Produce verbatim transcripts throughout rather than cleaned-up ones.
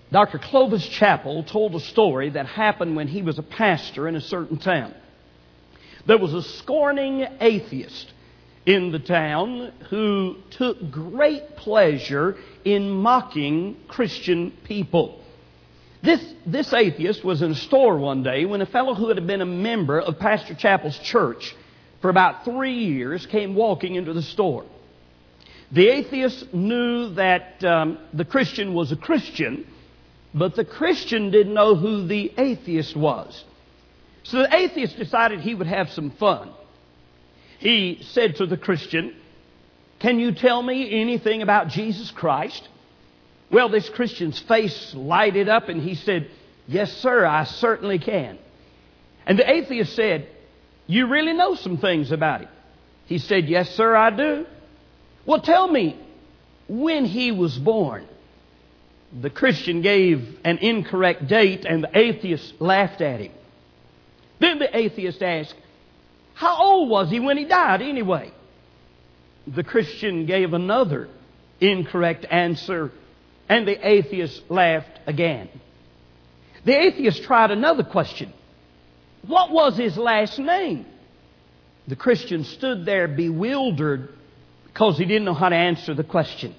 Doctor Clovis Chappell told a story that happened when he was a pastor in a certain town. There was a scorning atheist in the town who took great pleasure in mocking Christian people. This, this atheist was in a store one day when a fellow who had been a member of Pastor Chappell's church for about three years came walking into the store. The atheist knew that um, the Christian was a Christian, but the Christian didn't know who the atheist was. So the atheist decided he would have some fun. He said to the Christian, "Can you tell me anything about Jesus Christ?" Well, this Christian's face lighted up and he said, "Yes, sir, I certainly can." And the atheist said, "You really know some things about him?" He said, "Yes, sir, I do." "Well, tell me when he was born." The Christian gave an incorrect date and the atheist laughed at him. Then the atheist asked, "How old was he when he died anyway?" The Christian gave another incorrect answer and the atheist laughed again. The atheist tried another question. "What was his last name?" The Christian stood there bewildered because he didn't know how to answer the question.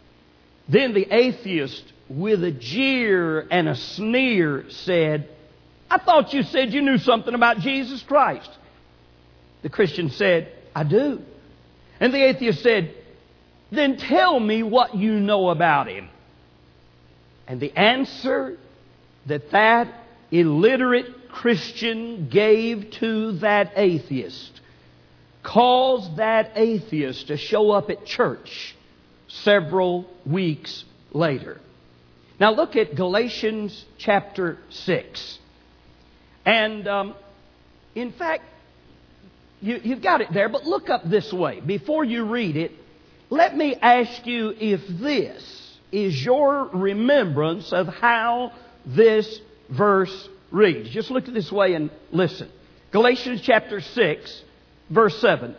Then the atheist, with a jeer and a sneer, said, "I thought you said you knew something about Jesus Christ." The Christian said, "I do." And the atheist said, "Then tell me what you know about him." And the answer that that illiterate Christian gave to that atheist caused that atheist to show up at church several weeks later. Now look at Galatians chapter six. And um, in fact, you, you've got it there, but look up this way. Before you read it, let me ask you if this is your remembrance of how this verse reads. Just look at this way and listen. Galatians chapter six, verse seven.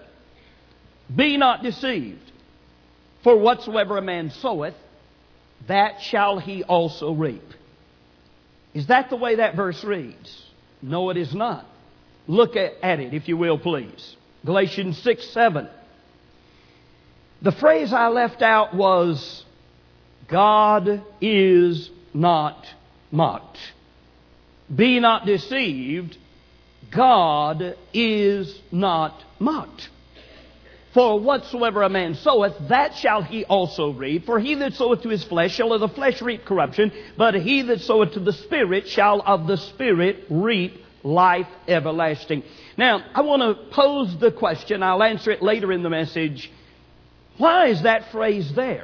"Be not deceived, for whatsoever a man soweth, that shall he also reap." Is that the way that verse reads? No, it is not. Look at, at it, if you will, please. Galatians six, seven. The phrase I left out was, "God is not mocked." Be not deceived, God is not mocked. "For whatsoever a man soweth, that shall he also reap. For he that soweth to his flesh shall of the flesh reap corruption, but he that soweth to the Spirit shall of the Spirit reap life everlasting." Now, I want to pose the question. I'll answer it later in the message. Why is that phrase there?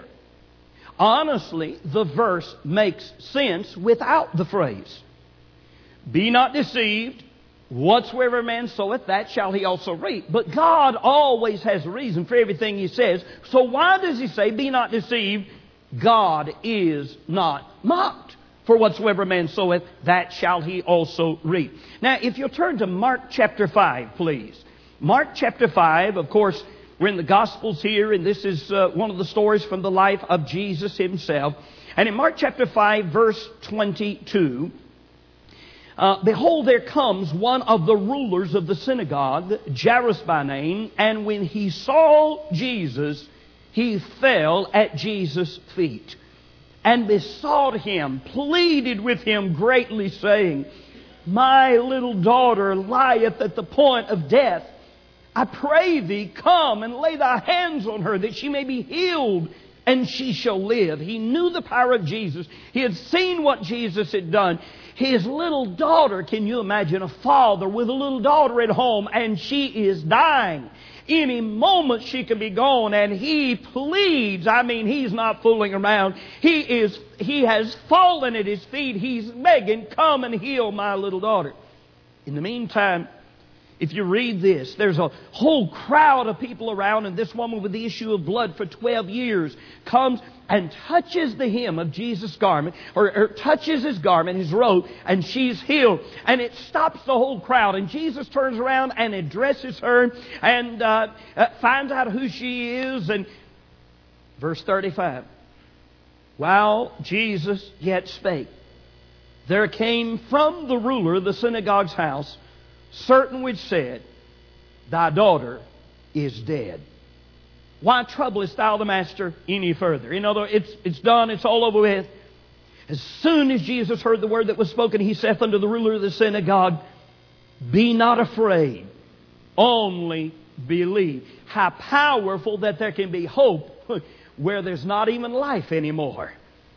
Honestly, the verse makes sense without the phrase. Be not deceived, whatsoever a man soweth, that shall he also reap. But God always has a reason for everything He says. So why does He say, be not deceived, God is not mocked? For whatsoever a man soweth, that shall he also reap. Now, if you'll turn to Mark chapter five, please. Mark chapter five, of course, we're in the Gospels here, and this is uh, one of the stories from the life of Jesus Himself. And in Mark chapter five, verse twenty-two, uh, "Behold, there comes one of the rulers of the synagogue, Jairus by name, and when he saw Jesus, he fell at Jesus' feet, and besought Him, pleaded with Him greatly, saying, My little daughter lieth at the point of death. I pray Thee, come and lay Thy hands on her, that she may be healed, and she shall live." He knew the power of Jesus. He had seen what Jesus had done. His little daughter, can you imagine a father with a little daughter at home, and she is dying? Any moment she could be gone, and he pleads. I mean, he's not fooling around. He is, he has fallen at His feet. He's begging, "Come and heal my little daughter." In the meantime, if you read this, there's a whole crowd of people around, and this woman with the issue of blood for twelve years comes and touches the hem of Jesus' garment, or, or touches His garment, His robe, and she's healed. And it stops the whole crowd. And Jesus turns around and addresses her and uh, uh, finds out who she is. And verse thirty-five, While Jesus yet spake, there came from the ruler of the synagogue's house certain which said, Thy daughter is dead. Why troublest thou the master any further? In other words, it's, it's done, it's all over with. As soon as Jesus heard the word that was spoken, he saith unto the ruler of the synagogue, Be not afraid, only believe. How powerful that there can be hope where there's not even life anymore.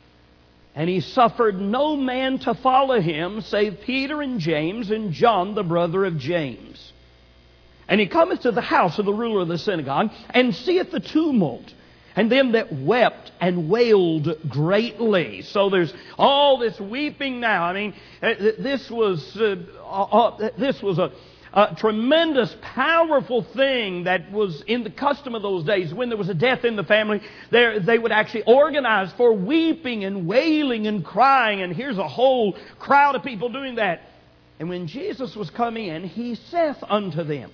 And he suffered no man to follow him, save Peter and James and John, the brother of James. And he cometh to the house of the ruler of the synagogue, and seeth the tumult, and them that wept and wailed greatly. So there's all this weeping now. I mean, this was uh, uh, this was a, a tremendous, powerful thing that was in the custom of those days. When there was a death in the family, there they would actually organize for weeping and wailing and crying. And here's a whole crowd of people doing that. And when Jesus was come in, he saith unto them,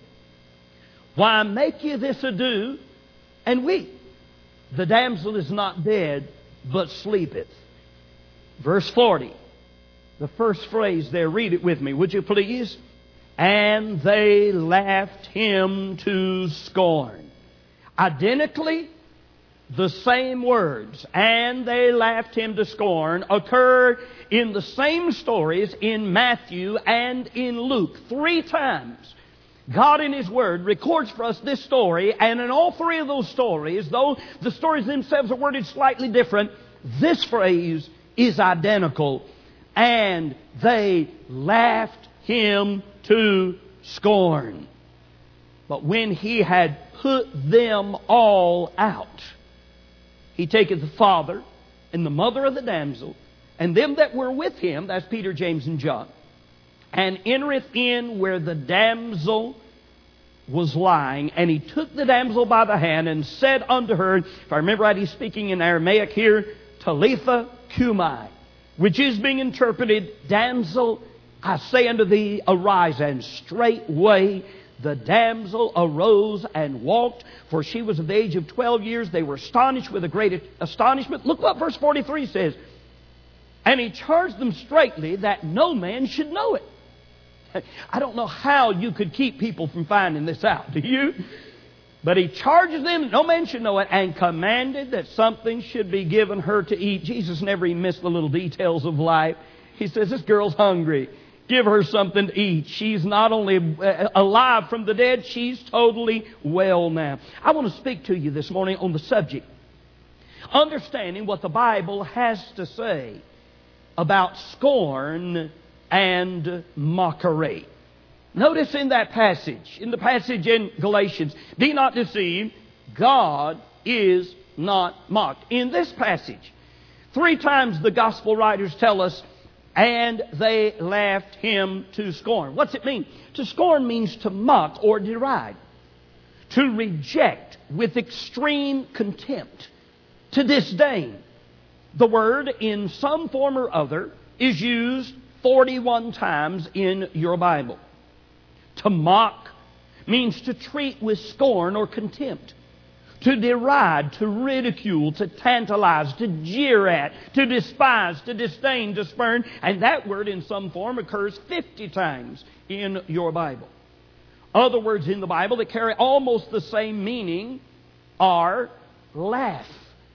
Why make ye this ado and weep? The damsel is not dead, but sleepeth. Verse forty. The first phrase there, read it with me, would you please? And they laughed him to scorn. Identically, the same words, and they laughed him to scorn, occur in the same stories in Matthew and in Luke. Three times God in His Word records for us this story, and in all three of those stories, though the stories themselves are worded slightly different, this phrase is identical. And they laughed him to scorn. But when he had put them all out, he taketh the father and the mother of the damsel, and them that were with him, that's Peter, James, and John, and entereth in where the damsel was lying. And he took the damsel by the hand and said unto her, if I remember right, he's speaking in Aramaic here, Talitha cumi, which is being interpreted, Damsel, I say unto thee, arise. And straightway the damsel arose and walked, for she was of the age of twelve years. They were astonished with a great astonishment. Look what verse forty-three says. And he charged them straitly that no man should know it. I don't know how you could keep people from finding this out, do you? But he charges them that no man should know it, and commanded that something should be given her to eat. Jesus never even missed the little details of life. He says, this girl's hungry. Give her something to eat. She's not only alive from the dead, she's totally well now. I want to speak to you this morning on the subject, understanding what the Bible has to say about scorn and mockery. Notice in that passage, in the passage in Galatians, be not deceived, God is not mocked. In this passage, three times the gospel writers tell us, and they laughed him to scorn. What's it mean? To scorn means to mock or deride, to reject with extreme contempt, to disdain. The word in some form or other is used forty-one times in your Bible. To mock means to treat with scorn or contempt. To deride, to ridicule, to tantalize, to jeer at, to despise, to disdain, to spurn. And that word in some form occurs fifty times in your Bible. Other words in the Bible that carry almost the same meaning are laugh.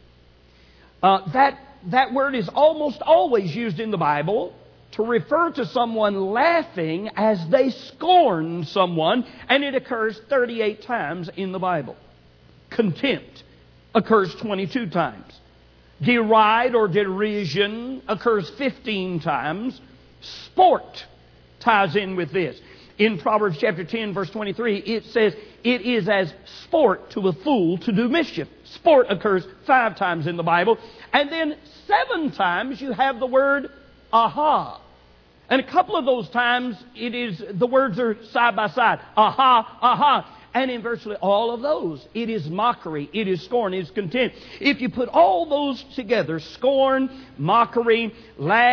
Uh, that, that word is almost always used in the Bible to refer to someone laughing as they scorn someone, and it occurs thirty-eight times in the Bible. Contempt occurs twenty-two times. Deride or derision occurs fifteen times. Sport ties in with this. In Proverbs chapter ten, verse twenty-three, it says, it is as sport to a fool to do mischief. Sport occurs five times in the Bible. And then seven times you have the word aha. And a couple of those times it is the words are side by side. Aha, aha. And in virtually all of those, it is mockery, it is scorn, it is contempt. If you put all those together, scorn, mockery, laugh,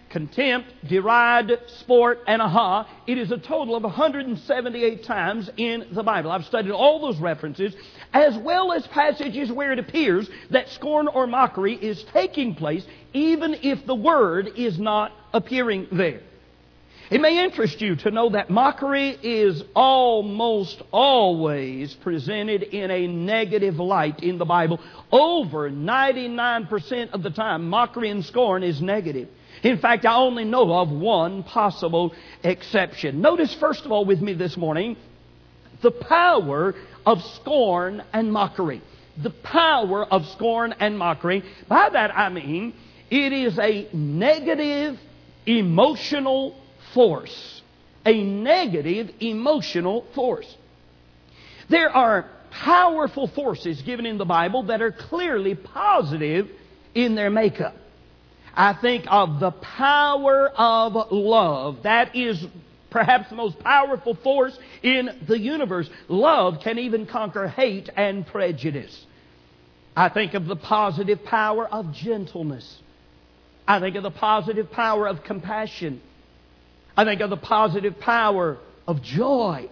contempt, deride, sport, and aha. It is a total of one hundred seventy-eight times in the Bible. I've studied all those references, as well as passages where it appears that scorn or mockery is taking place, even if the word is not appearing there. It may interest you to know that mockery is almost always presented in a negative light in the Bible. Over ninety-nine percent of the time, mockery and scorn is negative. In fact, I only know of one possible exception. Notice, first of all, with me this morning, the power of scorn and mockery. The power of scorn and mockery. By that I mean, it is a negative emotional force. A negative emotional force. There are powerful forces given in the Bible that are clearly positive in their makeup. I think of the power of love. That is perhaps the most powerful force in the universe. Love can even conquer hate and prejudice. I think of the positive power of gentleness. I think of the positive power of compassion. I think of the positive power of joy.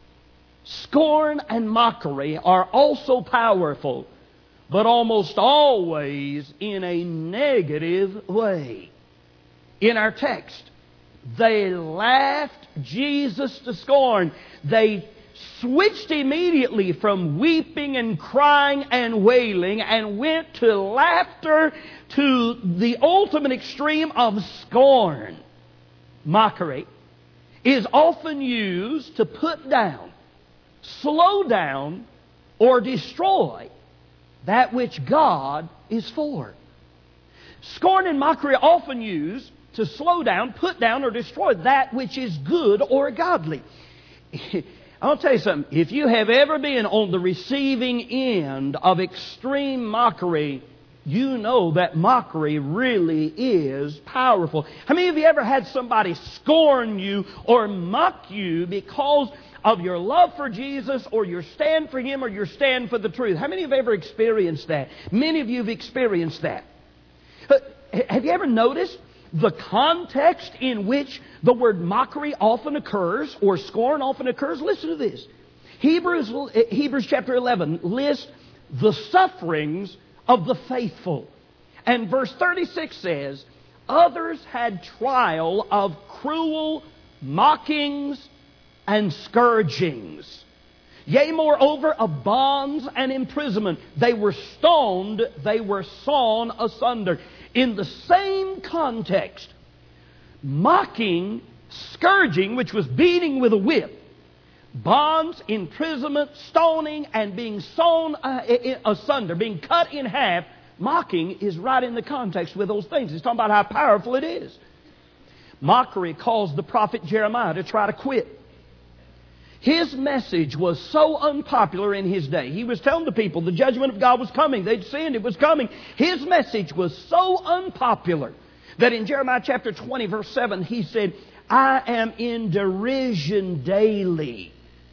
Scorn and mockery are also powerful, but almost always in a negative way. In our text, they laughed Jesus to scorn. They switched immediately from weeping and crying and wailing and went to laughter, to the ultimate extreme of scorn. Mockery is often used to put down, slow down, or destroy that which God is for. Scorn and mockery are often used to slow down, put down, or destroy that which is good or godly. I'll tell you something. If you have ever been on the receiving end of extreme mockery, you know that mockery really is powerful. How many of you ever had somebody scorn you or mock you because of your love for Jesus, or your stand for Him, or your stand for the truth? How many have ever experienced that? Many of you have experienced that. Have you ever noticed the context in which the word mockery often occurs, or scorn often occurs? Listen to this. Hebrews, Hebrews chapter eleven lists the sufferings of the faithful. And verse thirty-six says, others had trial of cruel mockings and scourgings. Yea, moreover, of bonds and imprisonment. They were stoned, they were sawn asunder. In the same context, mocking, scourging, which was beating with a whip, bonds, imprisonment, stoning, and being sawn asunder, being cut in half, mocking is right in the context with those things. It's talking about how powerful it is. Mockery caused the prophet Jeremiah to try to quit. His message was so unpopular in his day. He was telling the people the judgment of God was coming. They'd sinned, it was coming. His message was so unpopular that in Jeremiah chapter twenty verse seven he said, I am in derision daily.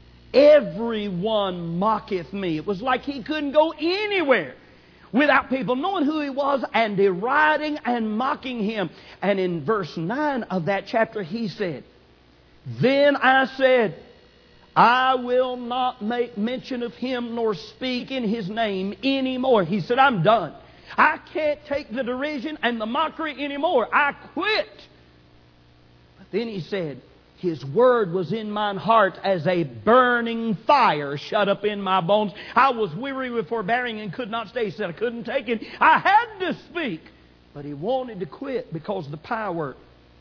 Everyone mocketh me. It was like he couldn't go anywhere without people knowing who he was and deriding and mocking him. And in verse nine of that chapter he said, then I said, I will not make mention of him nor speak in his name anymore. He said, I'm done. I can't take the derision and the mockery anymore. I quit. But then he said, His word was in mine heart as a burning fire shut up in my bones. I was weary with forbearing and could not stay. He said, I couldn't take it. I had to speak. But he wanted to quit because of the power,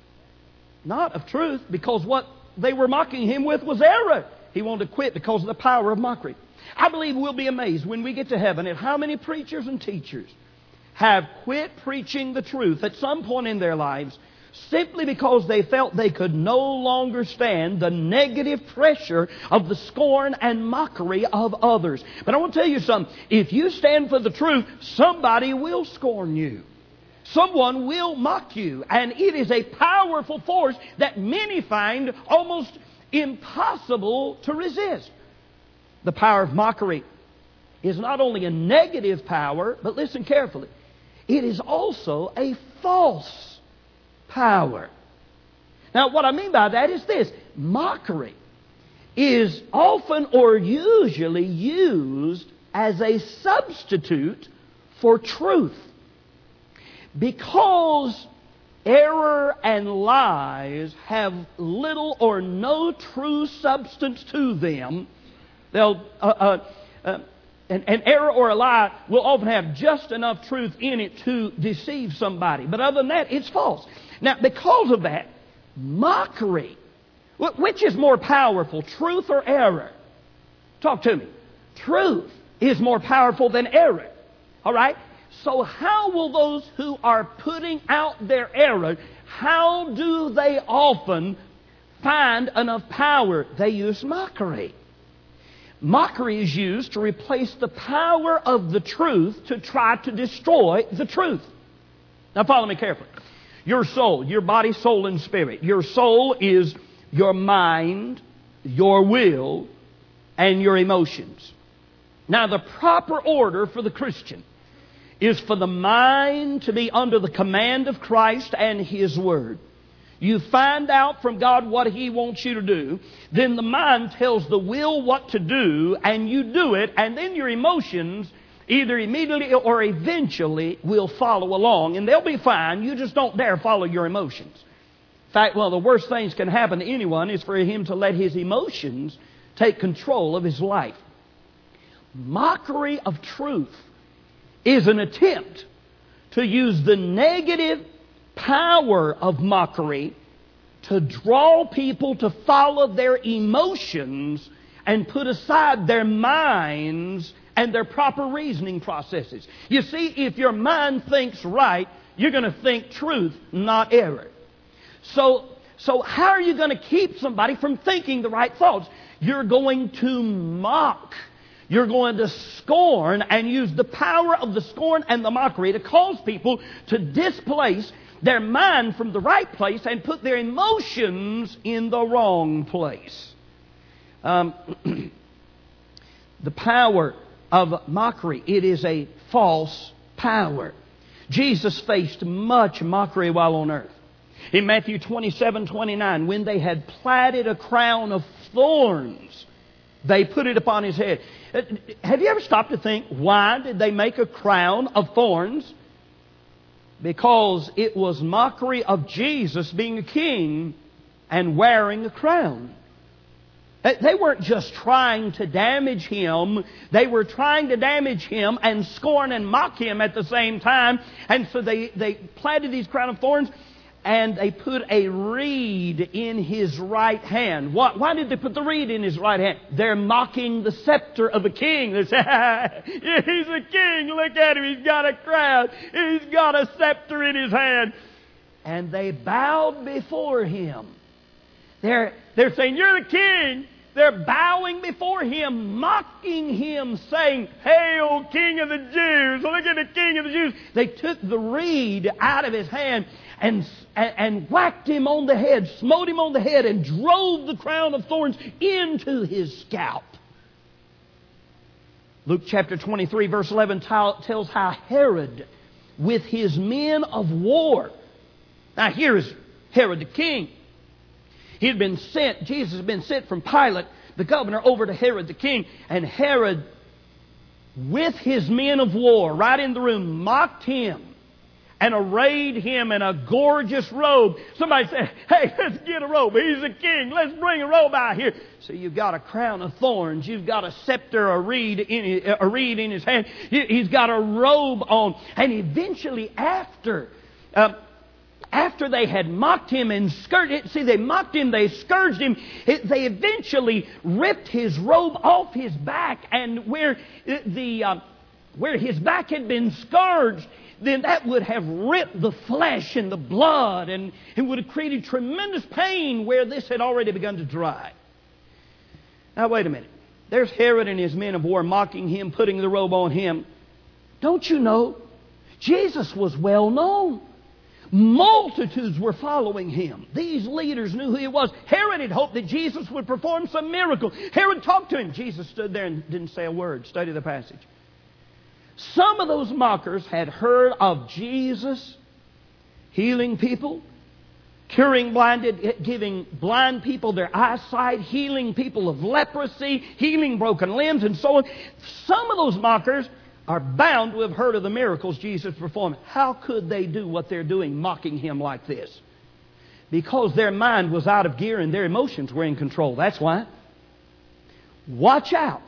not of truth, because what they were mocking him with was error. He wanted to quit because of the power of mockery. I believe we'll be amazed when we get to heaven at how many preachers and teachers have quit preaching the truth at some point in their lives simply because they felt they could no longer stand the negative pressure of the scorn and mockery of others. But I want to tell you something. If you stand for the truth, somebody will scorn you. Someone will mock you. And it is a powerful force that many find almost impossible to resist. The power of mockery is not only a negative power, but listen carefully, it is also a false power. Now, what I mean by that is this. Mockery is often or usually used as a substitute for truth. Because error and lies have little or no true substance to them, they'll... Uh, uh, uh, An, an error or a lie will often have just enough truth in it to deceive somebody. But other than that, it's false. Now, because of that, mockery, which is more powerful, truth or error? Talk to me. Truth is more powerful than error. All right? So how will those who are putting out their error, how do they often find enough power? They use mockery. Mockery is used to replace the power of the truth to try to destroy the truth. Now follow me carefully. Your soul, your body, soul, and spirit. Your soul is your mind, your will, and your emotions. Now the proper order for the Christian is for the mind to be under the command of Christ and His Word. You find out from God what He wants you to do. Then the mind tells the will what to do, and you do it, and then your emotions either immediately or eventually will follow along, and they'll be fine. You just don't dare follow your emotions. In fact, one of the worst things can happen to anyone is for him to let his emotions take control of his life. Mockery of truth is an attempt to use the negative power of mockery to draw people to follow their emotions and put aside their minds and their proper reasoning processes. You see, if your mind thinks right, you're going to think truth, not error. So, so how are you going to keep somebody from thinking the right thoughts? You're going to mock. You're going to scorn and use the power of the scorn and the mockery to cause people to displace their mind from the right place and put their emotions in the wrong place. Um, the power of mockery, it is a false power. Jesus faced much mockery while on earth. In Matthew twenty-seven twenty-nine, when they had plaited a crown of thorns, they put it upon His head. Have you ever stopped to think, why did they make a crown of thorns? Because it was mockery of Jesus being a king and wearing a crown. They weren't just trying to damage Him. They were trying to damage Him and scorn and mock Him at the same time. And so they, they planted these crown of thorns and they put a reed in His right hand. Why, why did they put the reed in His right hand? They're mocking the scepter of a king. They say, he's a king. Look at him. He's got a crown. He's got a scepter in his hand. And they bowed before Him. They're, they're saying, you're the king. They're bowing before Him, mocking Him, saying, hail, King of the Jews. Look at the King of the Jews. They took the reed out of His hand and, and, and whacked Him on the head, smote Him on the head, and drove the crown of thorns into His scalp. Luke chapter twenty-three, verse eleven tells how Herod, with his men of war. Now here is Herod the king. He had been sent, Jesus had been sent from Pilate, the governor, over to Herod the king. And Herod, with his men of war, right in the room, mocked Him and arrayed Him in a gorgeous robe. Somebody said, hey, let's get a robe. He's a king. Let's bring a robe out here. So you've got a crown of thorns. You've got a scepter, a reed in his, a reed in his hand. He's got a robe on. And eventually after... Uh, After they had mocked Him and scourged, see, they mocked Him, they scourged Him, they eventually ripped His robe off His back, and where the uh, where His back had been scourged, then that would have ripped the flesh and the blood, and it would have created tremendous pain where this had already begun to dry. Now, wait a minute. There's Herod and his men of war mocking Him, putting the robe on Him. Don't you know, Jesus was well known. Multitudes were following Him. These leaders knew who He was. Herod had hoped that Jesus would perform some miracle. Herod talked to Him. Jesus stood there and didn't say a word. Study the passage. Some of those mockers had heard of Jesus healing people, curing blinded, giving blind people their eyesight, healing people of leprosy, healing broken limbs, and so on. Some of those mockers are bound to have heard of the miracles Jesus performed. How could they do what they're doing, mocking Him like this? Because their mind was out of gear and their emotions were in control. That's why. Watch out.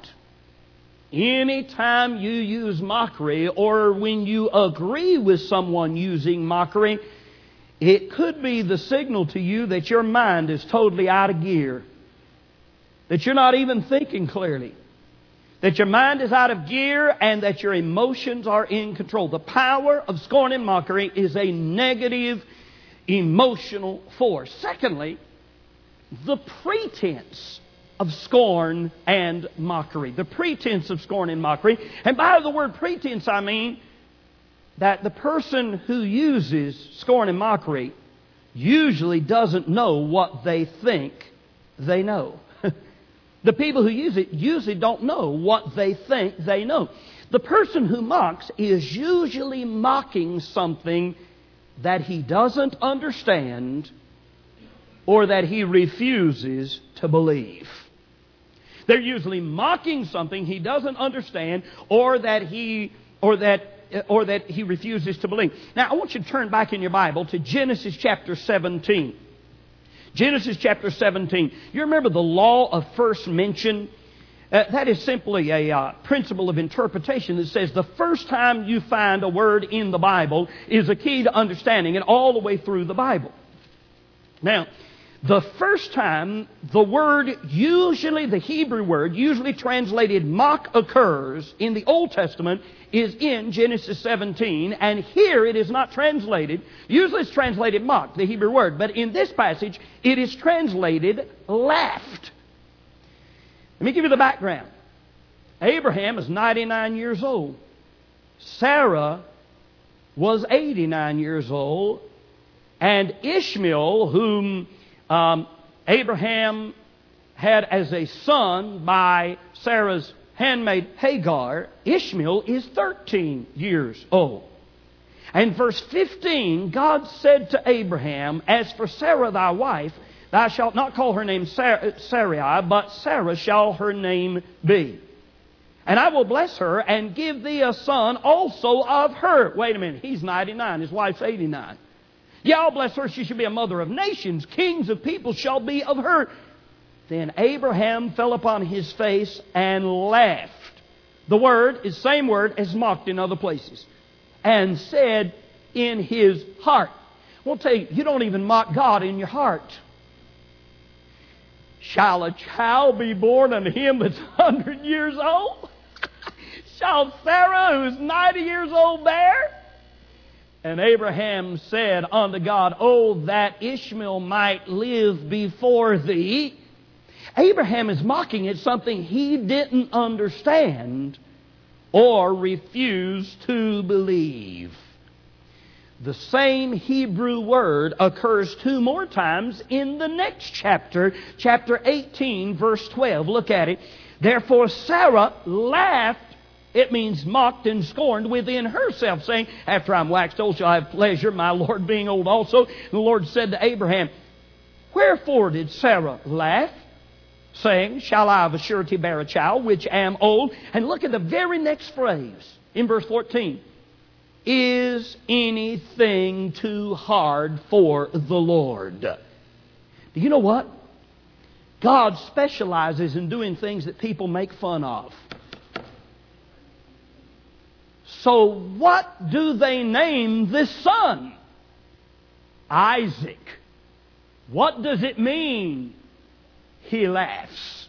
Anytime you use mockery, or when you agree with someone using mockery, it could be the signal to you that your mind is totally out of gear. That you're not even thinking clearly. That your mind is out of gear and that your emotions are in control. The power of scorn and mockery is a negative emotional force. Secondly, the pretense of scorn and mockery. The pretense of scorn and mockery. And by the word pretense, I mean that the person who uses scorn and mockery usually doesn't know what they think they know. The people who use it usually don't know what they think they know. The person who mocks is usually mocking something that he doesn't understand or that he refuses to believe. They're usually mocking something he doesn't understand or that he or that or that he refuses to believe. Now, I want you to turn back in your Bible to Genesis chapter seventeen. Genesis chapter seventeen. You remember the law of first mention? Uh, that is simply a uh, principle of interpretation that says the first time you find a word in the Bible is a key to understanding it all the way through the Bible. Now, the first time the word, usually the Hebrew word, usually translated mock, occurs in the Old Testament is in Genesis seventeen, and here it is not translated. Usually it's translated mock, the Hebrew word, but in this passage it is translated laughed. Let me give you the background. Abraham is ninety-nine years old. Sarah was eighty-nine years old, and Ishmael, whom Um, Abraham had as a son by Sarah's handmaid Hagar, Ishmael is thirteen years old. And verse fifteen, God said to Abraham, "As for Sarah thy wife, thou shalt not call her name Sarai, but Sarah shall her name be. And I will bless her and give thee a son also of her." Wait a minute, he's ninety-nine, his wife's eighty-nine. "Yeah, I'll bless her. She shall be a mother of nations. Kings of people shall be of her." Then Abraham fell upon his face and laughed. The word is the same word as mocked in other places. And said in his heart. I want to tell you, you don't even mock God in your heart. "Shall a child be born unto him that's a hundred years old? Shall Sarah, who is ninety years old, bear?" And Abraham said unto God, "Oh, that Ishmael might live before thee." Abraham is mocking at something he didn't understand or refused to believe. The same Hebrew word occurs two more times in the next chapter, chapter eighteen, verse twelve. Look at it. "Therefore Sarah laughed," it means mocked and scorned, "within herself, saying, After I'm waxed old shall I have pleasure, my Lord being old also. And the Lord said to Abraham, Wherefore did Sarah laugh, saying, Shall I of a surety bear a child, which am old?" And look at the very next phrase in verse fourteen. "Is anything too hard for the Lord?" Do you know what? God specializes in doing things that people make fun of. So what do they name this son? Isaac. What does it mean? He laughs.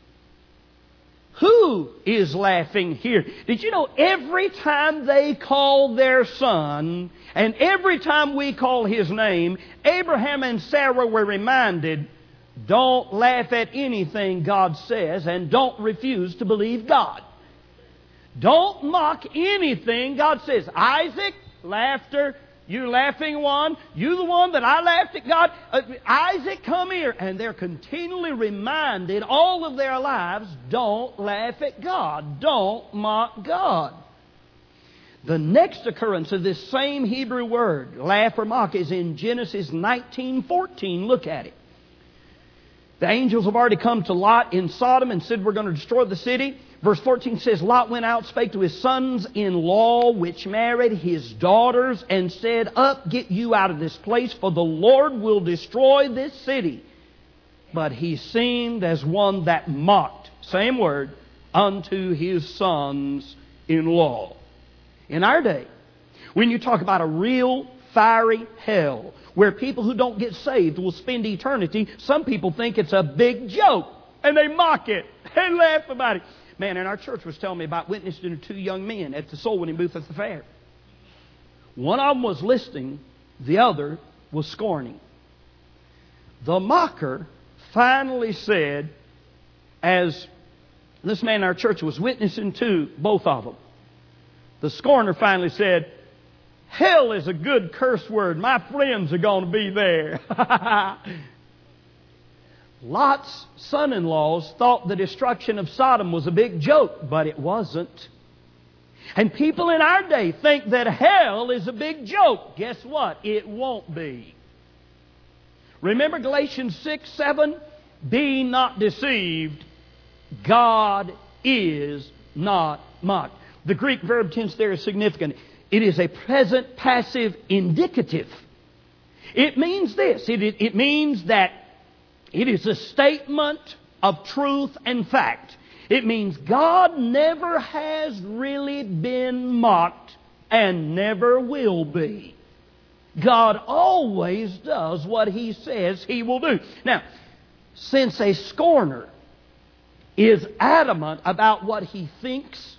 Who is laughing here? Did you know every time they call their son, and every time we call his name, Abraham and Sarah were reminded, don't laugh at anything God says, and don't refuse to believe God. Don't mock anything God says. Isaac, laughter. You laughing one. You the one that I laughed at God. Uh, Isaac, come here. And they're continually reminded all of their lives, don't laugh at God. Don't mock God. The next occurrence of this same Hebrew word, laugh or mock, is in Genesis nineteen fourteen. Look at it. The angels have already come to Lot in Sodom and said, we're going to destroy the city. Verse fourteen says, Lot went out, spake to his sons-in-law, which married his daughters, and said, up, get you out of this place, for the Lord will destroy this city. But he seemed as one that mocked, same word, unto his sons-in-law. In our day, when you talk about a real fiery hell, where people who don't get saved will spend eternity, some people think it's a big joke, and they mock it, and laugh about it. Man, in our church was telling me about witnessing to two young men at the soul winning booth at the fair. One of them was listening, the other was scorning. The mocker finally said, as this man in our church was witnessing to both of them, the scorner finally said, hell is a good curse word. My friends are going to be there. Lot's son-in-laws thought the destruction of Sodom was a big joke, but it wasn't. And people in our day think that hell is a big joke. Guess what? It won't be. Remember Galatians six, seven? Be not deceived. God is not mocked. The Greek verb tense there is significant. It is a present passive indicative. It means this. It, it, it means that it is a statement of truth and fact. It means God never has really been mocked and never will be. God always does what He says He will do. Now, since a scorner is adamant about what he thinks,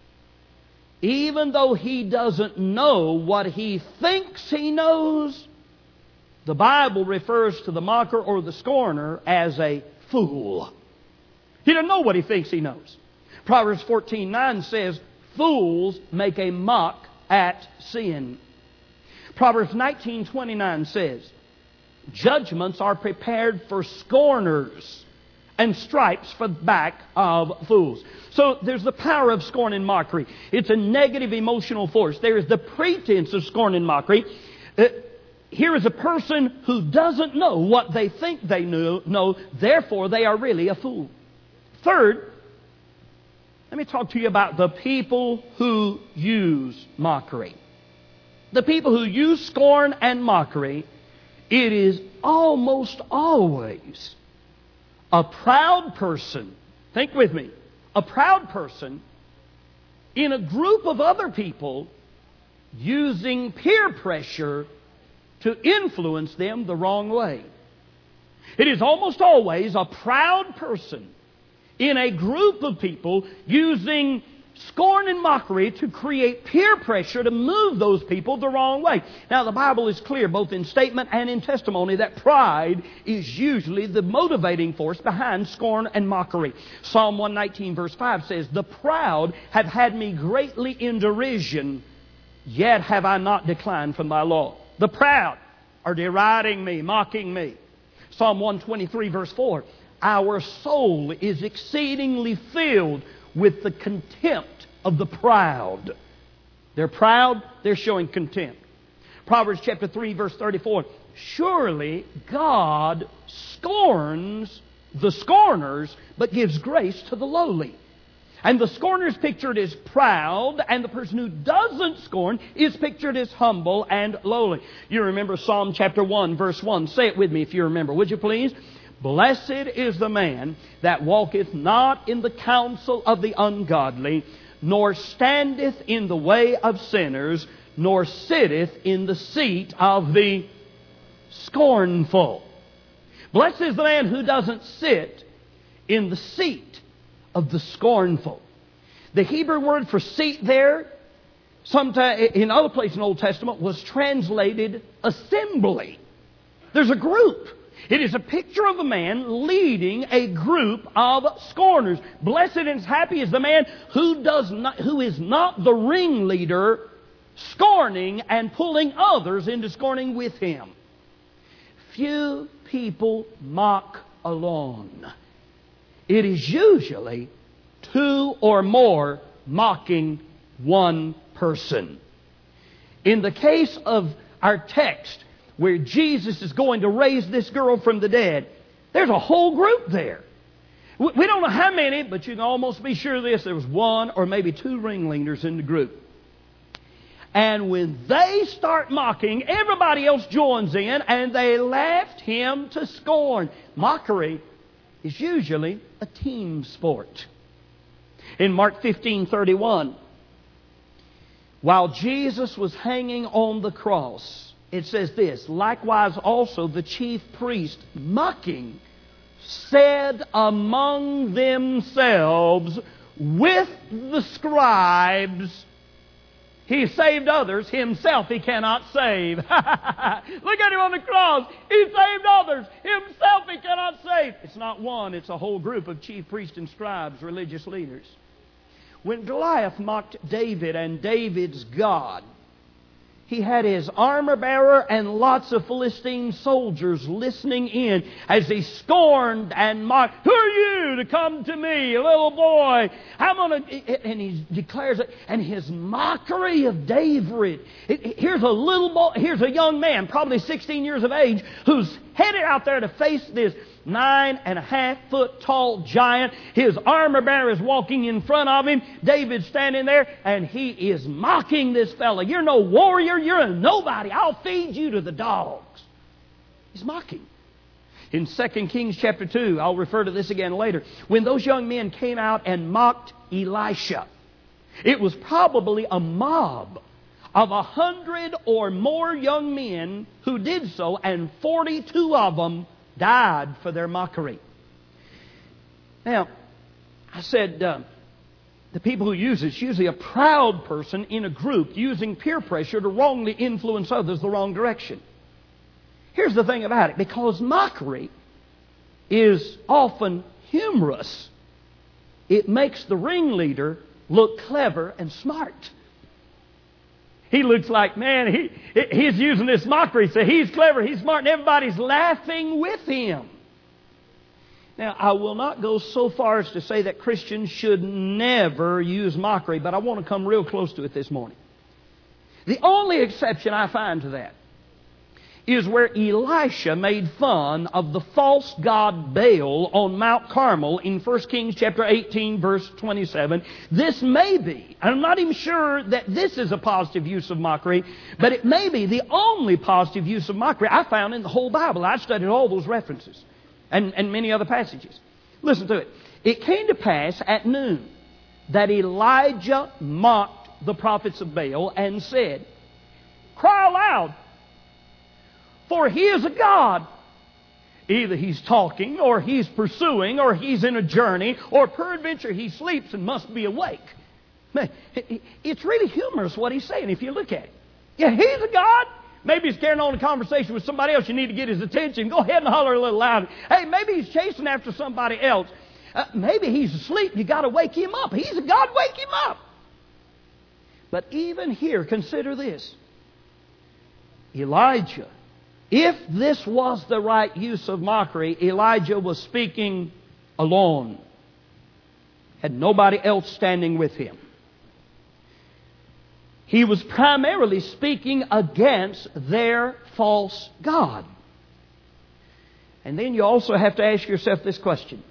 even though he doesn't know what he thinks he knows, the Bible refers to the mocker or the scorner as a fool. He doesn't know what he thinks he knows. Proverbs fourteen nine says, fools make a mock at sin. Proverbs nineteen twenty-nine says, judgments are prepared for scorners, and stripes for the back of fools. So there's the power of scorn and mockery. It's a negative emotional force. There is the pretense of scorn and mockery. Uh, here is a person who doesn't know what they think they know, know, therefore they are really a fool. Third, let me talk to you about the people who use mockery. The people who use scorn and mockery, it is almost always a proud person. Think with me. A proud person in a group of other people using peer pressure to influence them the wrong way. It is almost always a proud person in a group of people using scorn and mockery to create peer pressure to move those people the wrong way. Now, the Bible is clear both in statement and in testimony that pride is usually the motivating force behind scorn and mockery. Psalm one nineteen verse five says, the proud have had me greatly in derision, yet have I not declined from thy law. The proud are deriding me, mocking me. Psalm one twenty-three verse four, our soul is exceedingly filled with the contempt of the proud. They're proud, they're showing contempt. Proverbs chapter three verse thirty-four, surely God scorns the scorners, but gives grace to the lowly. And the scorner is pictured as proud, and the person who doesn't scorn is pictured as humble and lowly. You remember Psalm chapter one verse one. Say it with me if you remember, would you please? Blessed is the man that walketh not in the counsel of the ungodly, nor standeth in the way of sinners, nor sitteth in the seat of the scornful. Blessed is the man who doesn't sit in the seat of the scornful. The Hebrew word for seat there, sometime in other places in the Old Testament, was translated assembly. There's a group. It is a picture of a man leading a group of scorners. Blessed and happy is the man who does not, who is not the ringleader, scorning and pulling others into scorning with him. Few people mock alone. It is usually two or more mocking one person. In the case of our text, where Jesus is going to raise this girl from the dead, there's a whole group there. We don't know how many, but you can almost be sure of this. There was one or maybe two ringleaders in the group. And when they start mocking, everybody else joins in, and they laughed him to scorn. Mockery is usually a team sport. In Mark fifteen thirty-one, while Jesus was hanging on the cross, it says this, likewise also the chief priest, mocking, said among themselves with the scribes, He saved others, Himself He cannot save. Look at Him on the cross. He saved others, Himself He cannot save. It's not one, it's a whole group of chief priests and scribes, religious leaders. When Goliath mocked David and David's God, he had his armor bearer and lots of Philistine soldiers listening in as he scorned and mocked. Who are you to come to me, a little boy? I'm gonna, and he declares it. And his mockery of David. Here's a little boy. Here's a young man, probably sixteen years of age, who's headed out there to face this nine and a half foot tall giant. His armor bearer is walking in front of him. David's standing there, and he is mocking this fella. You're no warrior. You're a nobody. I'll feed you to the dogs. He's mocking. In Second Kings chapter two, I'll refer to this again later, when those young men came out and mocked Elisha, it was probably a mob of a hundred or more young men who did so, and forty-two of them died for their mockery. Now, I said uh, the people who use it's usually a proud person in a group using peer pressure to wrongly influence others the wrong direction. Here's the thing about it. Because mockery is often humorous, it makes the ringleader look clever and smart. He looks like, man, he, he's using this mockery, so he's clever, he's smart, and everybody's laughing with him. Now, I will not go so far as to say that Christians should never use mockery, but I want to come real close to it this morning. The only exception I find to that is where Elisha made fun of the false god Baal on Mount Carmel in First Kings chapter eighteen, verse twenty-seven. This may be, I'm not even sure that this is a positive use of mockery, but it may be the only positive use of mockery I found in the whole Bible. I studied all those references and, and many other passages. Listen to it. It came to pass at noon that Elijah mocked the prophets of Baal and said, cry aloud, for he is a god. Either he's talking, or he's pursuing, or he's in a journey, or peradventure he sleeps and must be awake. It's really humorous what he's saying if you look at it. Yeah, he's a god. Maybe he's carrying on a conversation with somebody else. You need to get his attention. Go ahead and holler a little louder. Hey, maybe he's chasing after somebody else. Uh, maybe he's asleep. You got to wake him up. He's a god. Wake him up. But even here, consider this. Elijah, if this was the right use of mockery, Elijah was speaking alone. Had nobody else standing with him. He was primarily speaking against their false god. And then you also have to ask yourself this question.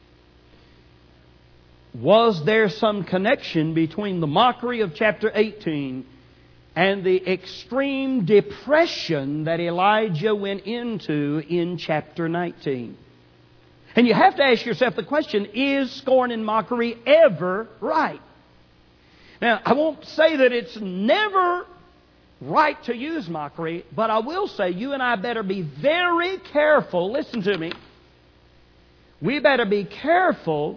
Was there some connection between the mockery of chapter eighteen and the extreme depression that Elijah went into in chapter nineteen? And you have to ask yourself the question, is scorn and mockery ever right? Now, I won't say that it's never right to use mockery, but I will say you and I better be very careful. Listen to me. We better be careful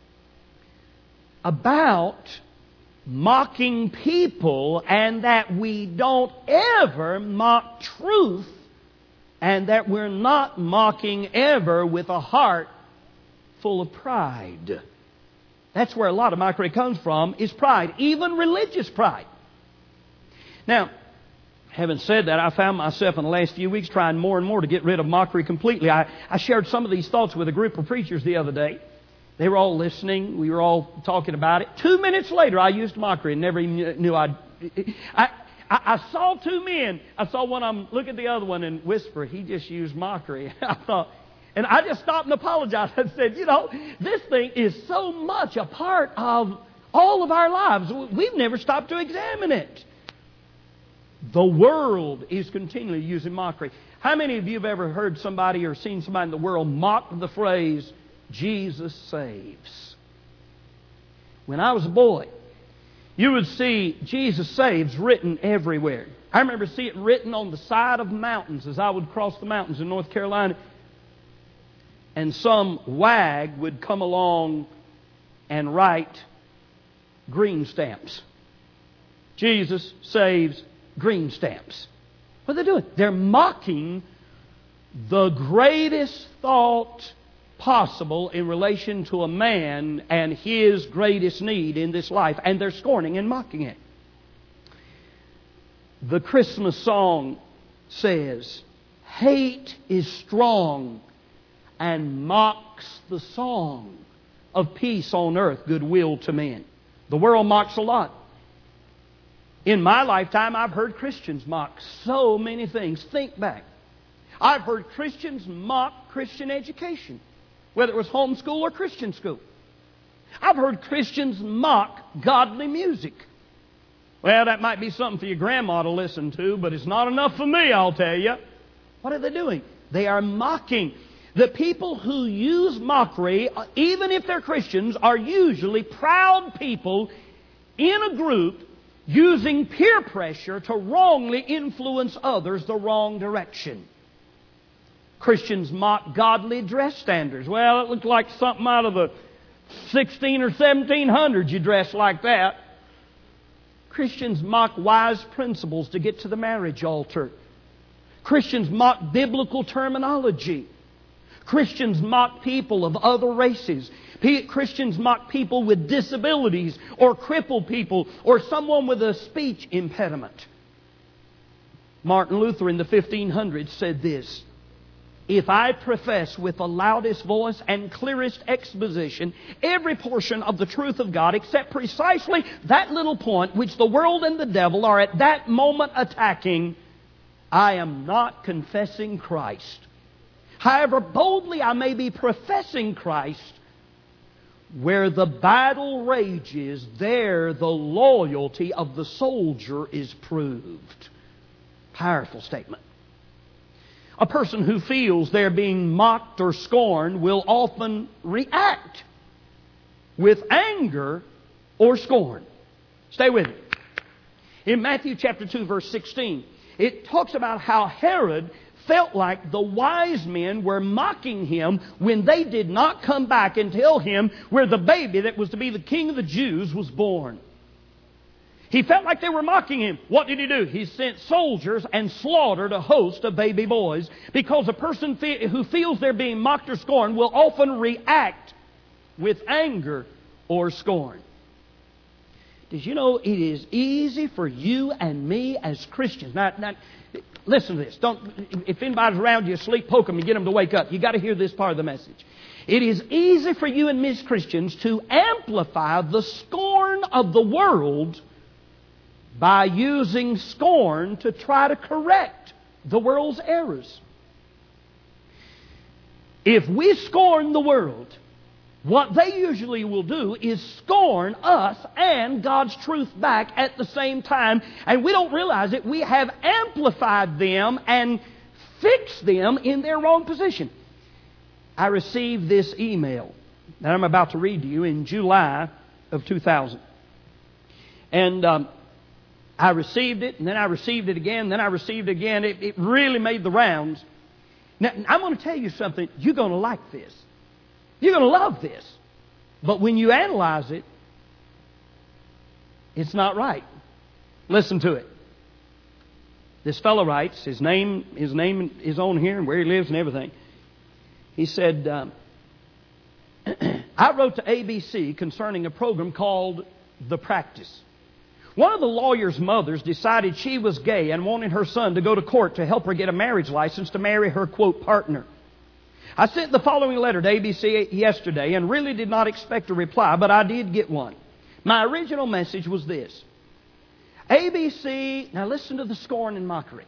about mocking people, and that we don't ever mock truth, and that we're not mocking ever with a heart full of pride. That's where a lot of mockery comes from, is pride, even religious pride. Now, having said that, I found myself in the last few weeks trying more and more to get rid of mockery completely. I, I shared some of these thoughts with a group of preachers the other day. They were all listening. We were all talking about it. Two minutes later, I used mockery and never even knew I'd I, I, I saw two men. I saw one of them look at the other one and whisper, he just used mockery. I thought, and I just stopped and apologized. I said, you know, this thing is so much a part of all of our lives. We've never stopped to examine it. The world is continually using mockery. How many of you have ever heard somebody or seen somebody in the world mock the phrase, Jesus saves? When I was a boy, you would see Jesus saves written everywhere. I remember seeing it written on the side of mountains as I would cross the mountains in North Carolina. And some wag would come along and write green stamps. Jesus saves green stamps. What are they doing? They're mocking the greatest thought possible in relation to a man and his greatest need in this life. And they're scorning and mocking it. The Christmas song says, hate is strong and mocks the song of peace on earth, goodwill to men. The world mocks a lot. In my lifetime, I've heard Christians mock so many things. Think back. I've heard Christians mock Christian education, whether it was homeschool or Christian school. I've heard Christians mock godly music. Well, that might be something for your grandma to listen to, but it's not enough for me, I'll tell you. What are they doing? They are mocking. The people who use mockery, even if they're Christians, are usually proud people in a group using peer pressure to wrongly influence others the wrong direction. Christians mock godly dress standards. Well, it looked like something out of the sixteen or seventeen hundreds you dress like that. Christians mock wise principles to get to the marriage altar. Christians mock biblical terminology. Christians mock people of other races. Christians mock people with disabilities or crippled people or someone with a speech impediment. Martin Luther in the fifteen hundreds said this, if I profess with the loudest voice and clearest exposition every portion of the truth of God except precisely that little point which the world and the devil are at that moment attacking, I am not confessing Christ. However boldly I may be professing Christ, where the battle rages, there the loyalty of the soldier is proved. Powerful statement. A person who feels they're being mocked or scorned will often react with anger or scorn. Stay with me. In Matthew chapter two, verse sixteen, it talks about how Herod felt like the wise men were mocking him when they did not come back and tell him where the baby that was to be the king of the Jews was born. He felt like they were mocking him. What did he do? He sent soldiers and slaughtered a host of baby boys, because a person fe- who feels they're being mocked or scorned will often react with anger or scorn. Did you know it is easy for you and me as Christians? Now, now listen to this. Don't, if anybody's around you asleep, poke them and get them to wake up. You've got to hear this part of the message. It is easy for you and me as Christians to amplify the scorn of the world by using scorn to try to correct the world's errors. If we scorn the world, what they usually will do is scorn us and God's truth back at the same time. And we don't realize it. We have amplified them and fixed them in their wrong position. I received this email that I'm about to read to you in July of two thousand. And um, I received it, and then I received it again, then I received it again. It, it really made the rounds. Now, I'm going to tell you something. You're going to like this. You're going to love this. But when you analyze it, it's not right. Listen to it. This fellow writes, his name, his name is on here and where he lives and everything. He said, um, I wrote to A B C concerning a program called The Practice. One of the lawyer's mothers decided she was gay and wanted her son to go to court to help her get a marriage license to marry her, quote, partner. I sent the following letter to A B C yesterday and really did not expect a reply, but I did get one. My original message was this. A B C, now listen to the scorn and mockery.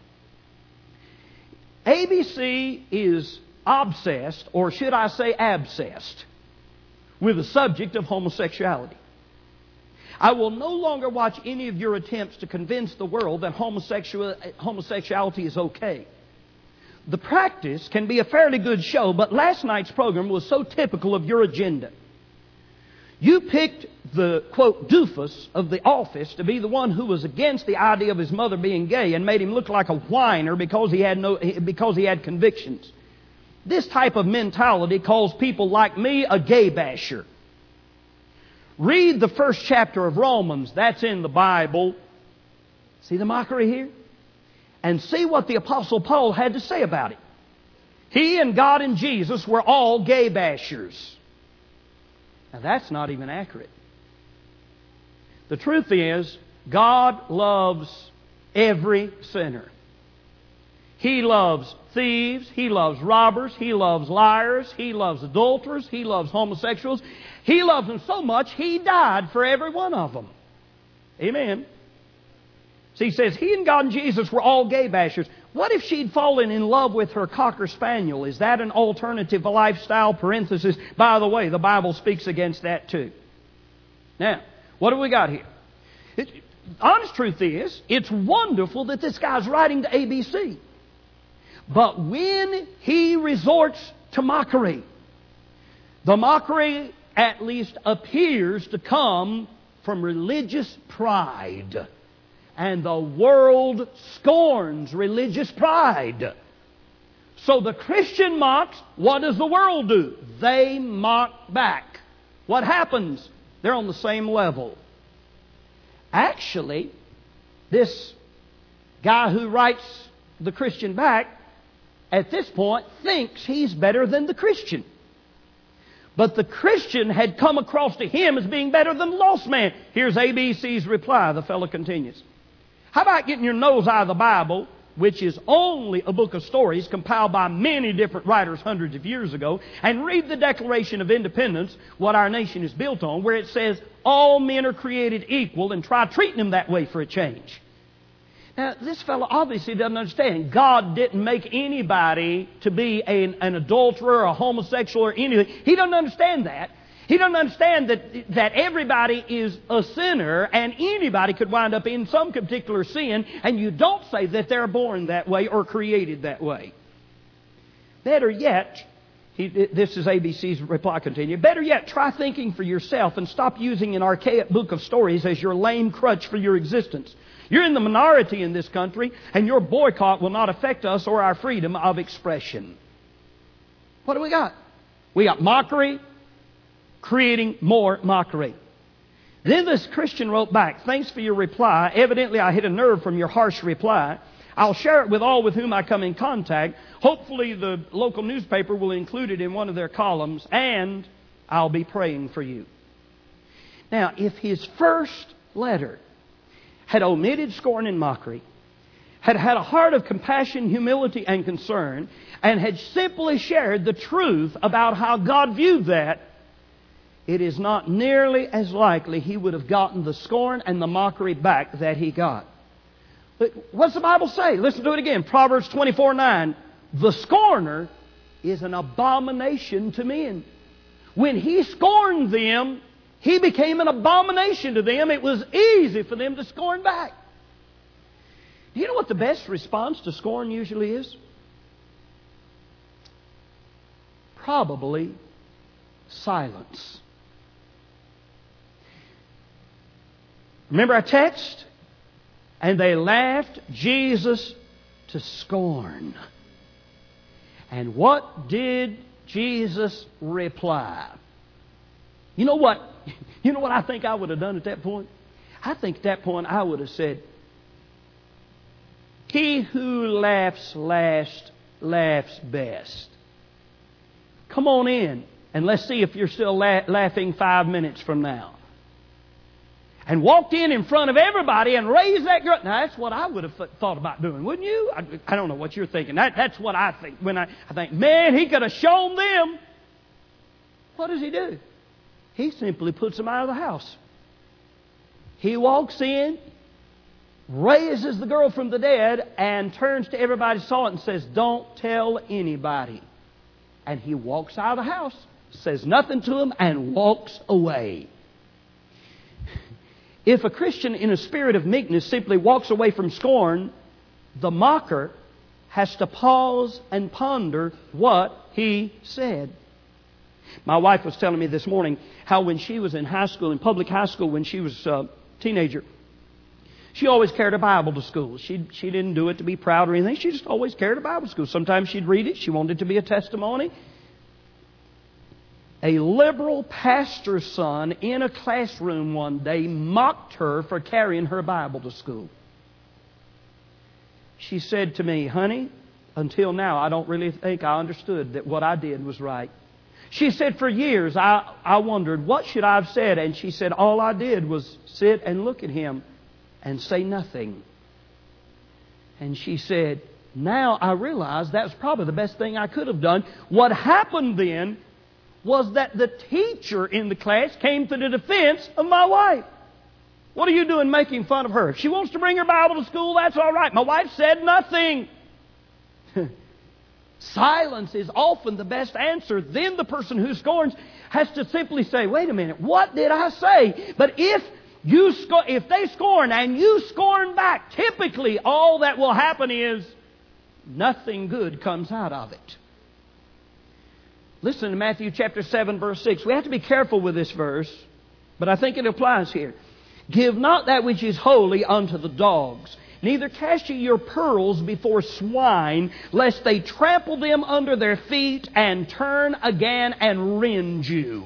A B C is obsessed, or should I say absessed, with the subject of homosexuality. I will no longer watch any of your attempts to convince the world that homosexual, homosexuality is okay. The practice can be a fairly good show, but last night's program was so typical of your agenda. You picked the, quote, doofus of the office to be the one who was against the idea of his mother being gay and made him look like a whiner because he had no, because he had convictions. This type of mentality calls people like me a gay basher. Read the first chapter of Romans. That's in the Bible. See the mockery here? And see what the Apostle Paul had to say about it. He and God and Jesus were all gay bashers. Now that's not even accurate. The truth is, God loves every sinner. He loves thieves. He loves robbers. He loves liars. He loves adulterers. He loves homosexuals. He loves them so much, He died for every one of them. Amen. So He says, He and God and Jesus were all gay bashers. What if she'd fallen in love with her Cocker Spaniel? Is that an alternative lifestyle? Parenthesis. By the way, the Bible speaks against that too. Now, what do we got here? It, honest truth is, it's wonderful that this guy's writing to A B C. But when he resorts to mockery, the mockery at least appears to come from religious pride. And the world scorns religious pride. So the Christian mocks. What does the world do? They mock back. What happens? They're on the same level. Actually, this guy who writes the Christian back, at this point, thinks he's better than the Christian. But the Christian had come across to him as being better than the lost man. Here's A B C's reply. The fellow continues. How about getting your nose out of the Bible, which is only a book of stories compiled by many different writers hundreds of years ago, and read the Declaration of Independence, what our nation is built on, where it says all men are created equal, and try treating them that way for a change. Now, this fellow obviously doesn't understand. God didn't make anybody to be an, an adulterer or a homosexual or anything. He doesn't understand that. He doesn't understand that, that everybody is a sinner and anybody could wind up in some particular sin, and you don't say that they're born that way or created that way. Better yet, he, this is A B C's reply continue, better yet, try thinking for yourself and stop using an archaic book of stories as your lame crutch for your existence. You're in the minority in this country, and your boycott will not affect us or our freedom of expression. What do we got? We got mockery, creating more mockery. Then this Christian wrote back, thanks for your reply. Evidently I hit a nerve from your harsh reply. I'll share it with all with whom I come in contact. Hopefully the local newspaper will include it in one of their columns, and I'll be praying for you. Now, if his first letter had omitted scorn and mockery, had had a heart of compassion, humility, and concern, and had simply shared the truth about how God viewed that, it is not nearly as likely he would have gotten the scorn and the mockery back that he got. But what's the Bible say? Listen to it again. Proverbs twenty-four nine. The scorner is an abomination to men. When he scorned them, he became an abomination to them. It was easy for them to scorn back. Do you know what the best response to scorn usually is? Probably silence. Remember our text? And they laughed Jesus to scorn. And what did Jesus reply? You know what? You know what I think I would have done at that point? I think at that point I would have said, he who laughs last laughs best. Come on in and let's see if you're still la- laughing five minutes from now. And walked in in front of everybody and raised that girl. Now, that's what I would have thought about doing, wouldn't you? I, I don't know what you're thinking. That, that's what I think. When I, I think, man, he could have shown them. What does he do? He simply puts them out of the house. He walks in. raises the girl from the dead, and turns to everybody who saw it and says, "Don't tell anybody." And he walks out of the house, says nothing to them, and walks away. If a Christian in a spirit of meekness simply walks away from scorn, the mocker has to pause and ponder what he said. My wife was telling me this morning how when she was in high school, in public high school, when she was a teenager, she always carried a Bible to school. She, she didn't do it to be proud or anything. She just always carried a Bible to school. Sometimes she'd read it. She wanted it to be a testimony. A liberal pastor's son in a classroom one day mocked her for carrying her Bible to school. She said to me, "Honey, until now I don't really think I understood that what I did was right." She said, "For years I, I wondered, what should I have said?" And she said, "All I did was sit and look at him and say nothing." And she said, "Now I realize that's probably the best thing I could have done." What happened then was that the teacher in the class came to the defense of my wife. "What are you doing making fun of her? If she wants to bring her Bible to school, that's all right." My wife said nothing. Silence is often the best answer. Then the person who scorns has to simply say, "Wait a minute, what did I say?" But if you sco- if they scorn and you scorn back, typically all that will happen is nothing good comes out of it. Listen to Matthew chapter seven, verse six. We have to be careful with this verse, but I think it applies here. "Give not that which is holy unto the dogs, neither cast ye your pearls before swine, lest they trample them under their feet and turn again and rend you."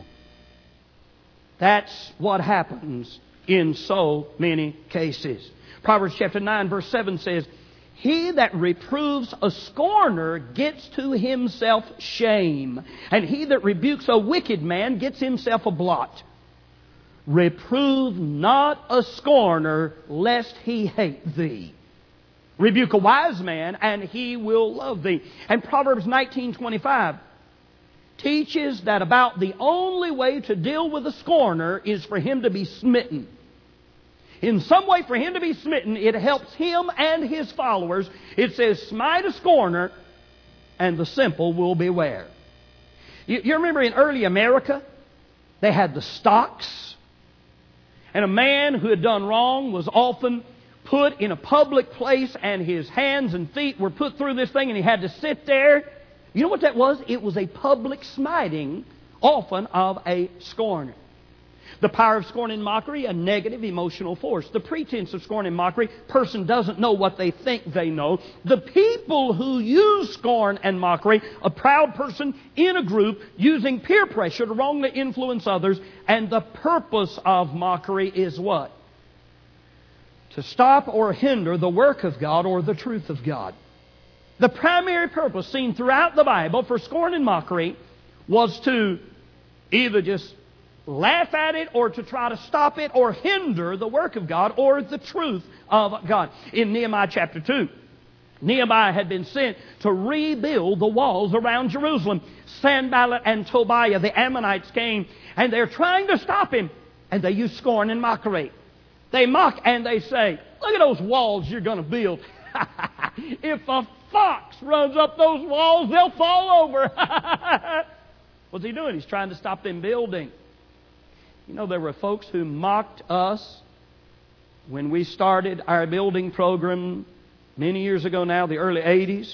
That's what happens in so many cases. Proverbs chapter nine, verse seven says, "He that reproves a scorner gets to himself shame, and he that rebukes a wicked man gets himself a blot. Reprove not a scorner, lest he hate thee. Rebuke a wise man, and he will love thee." And Proverbs nineteen twenty-five teaches that about the only way to deal with a scorner is for him to be smitten. In some way for him to be smitten, it helps him and his followers. It says, "Smite a scorner, and the simple will beware." You, you remember in early America, they had the stocks. And a man who had done wrong was often put in a public place, and his hands and feet were put through this thing, and he had to sit there. You know what that was? It was a public smiting, often of a scorner. The power of scorn and mockery, a negative emotional force. The pretense of scorn and mockery, person doesn't know what they think they know. The people who use scorn and mockery, a proud person in a group using peer pressure to wrongly influence others. And the purpose of mockery is what? To stop or hinder the work of God or the truth of God. The primary purpose seen throughout the Bible for scorn and mockery was to either just laugh at it or to try to stop it or hinder the work of God or the truth of God. In Nehemiah chapter two, Nehemiah had been sent to rebuild the walls around Jerusalem. Sanballat and Tobiah, the Ammonites, came and they're trying to stop him, and they use scorn and mockery. They mock and they say, "Look at those walls you're going to build. If a fox runs up those walls, they'll fall over." What's he doing? He's trying to stop them building. You know, there were folks who mocked us when we started our building program many years ago now, the early eighties.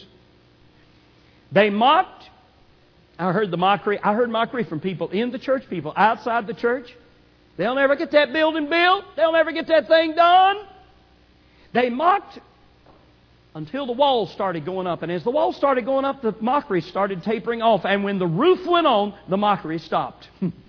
They mocked. I heard the mockery. I heard mockery from people in the church, people outside the church. They'll never get that building built. They'll never get that thing done. They mocked until the walls started going up. And as the walls started going up, the mockery started tapering off. And when the roof went on, the mockery stopped.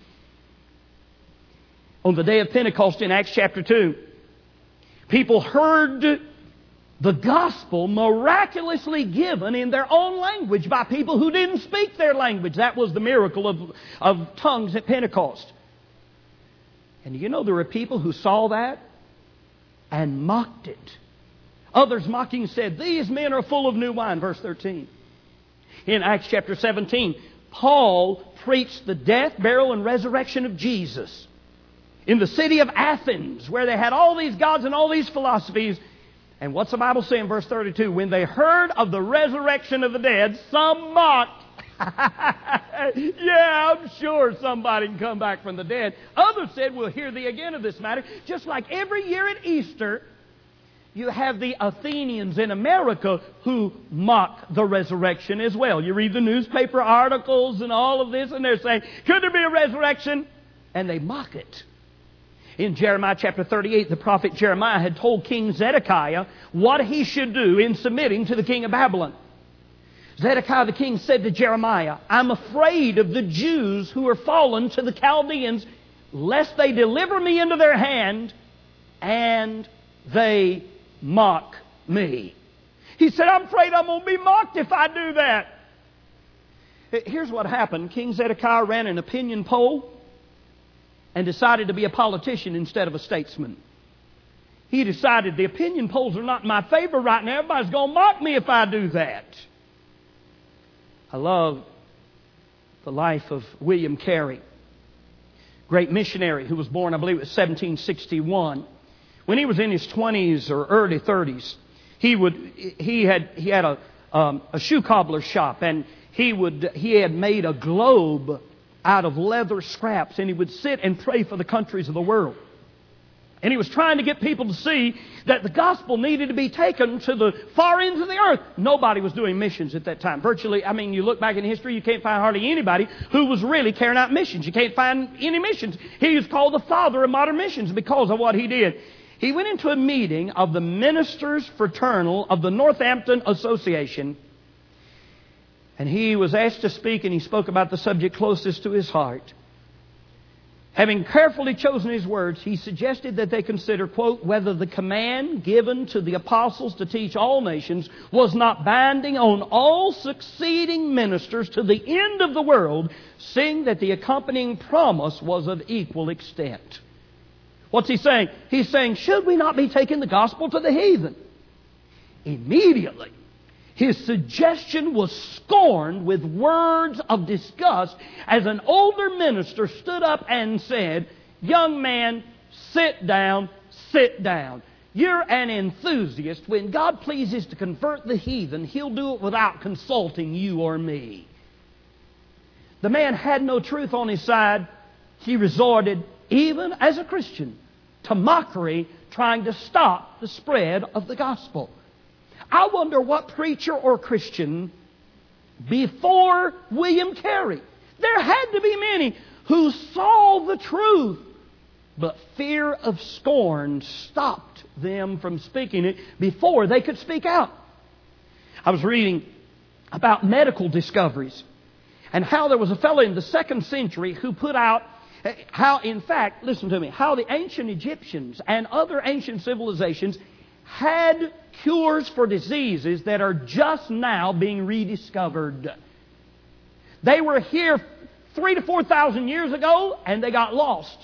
On the day of Pentecost in Acts chapter two, people heard the gospel miraculously given in their own language by people who didn't speak their language. That was the miracle of, of tongues at Pentecost. And you know, there were people who saw that and mocked it. Others mocking said, "These men are full of new wine," verse thirteen. In Acts chapter seventeen, Paul preached the death, burial, and resurrection of Jesus. In the city of Athens, where they had all these gods and all these philosophies, And what's the Bible say in verse thirty-two? When they heard of the resurrection of the dead, some mocked. Yeah, I'm sure somebody can come back from the dead. Others said, we'll hear thee again of this matter. Just like every year at Easter, you have the Athenians in America who mock the resurrection as well. You read the newspaper articles and all of this, and they're saying, could there be a resurrection? And they mock it. In Jeremiah chapter thirty-eight, the prophet Jeremiah had told King Zedekiah what he should do in submitting to the king of Babylon. Zedekiah the king said to Jeremiah, I'm afraid of the Jews who are fallen to the Chaldeans, lest they deliver me into their hand and they mock me. He said, I'm afraid I'm going to be mocked if I do that. Here's what happened. King Zedekiah ran an opinion poll and decided to be a politician instead of a statesman. He decided the opinion polls are not in my favor right now. Everybody's going to mock me if I do that. I love the life of William Carey, great missionary who was born, I believe it was seventeen sixty-one. When he was in his twenties or early thirties, he would he had he had a um, a shoe cobbler shop, and he would he had made a globe out of leather scraps, and he would sit and pray for the countries of the world. And he was trying to get people to see that the gospel needed to be taken to the far ends of the earth. Nobody was doing missions at that time. Virtually, I mean, you look back in history, you can't find hardly anybody who was really carrying out missions. You can't find any missions. He is called the father of modern missions because of what he did. He went into a meeting of the Ministers Fraternal of the Northampton Association, and he was asked to speak, and he spoke about the subject closest to his heart. Having carefully chosen his words, he suggested that they consider, quote, whether the command given to the apostles to teach all nations was not binding on all succeeding ministers to the end of the world, seeing that the accompanying promise was of equal extent. What's he saying? He's saying, should we not be taking the gospel to the heathen? Immediately, his suggestion was scorned with words of disgust as an older minister stood up and said, young man, sit down, sit down. You're an enthusiast. When God pleases to convert the heathen, He'll do it without consulting you or me. The man had no truth on his side. He resorted, even as a Christian, to mockery, trying to stop the spread of the gospel. I wonder what preacher or Christian before William Carey, there had to be many who saw the truth, but fear of scorn stopped them from speaking it before they could speak out. I was reading about medical discoveries and how there was a fellow in the second century who put out how, in fact, listen to me, how the ancient Egyptians and other ancient civilizations had cures for diseases that are just now being rediscovered. They were here three to four thousand years ago, and they got lost.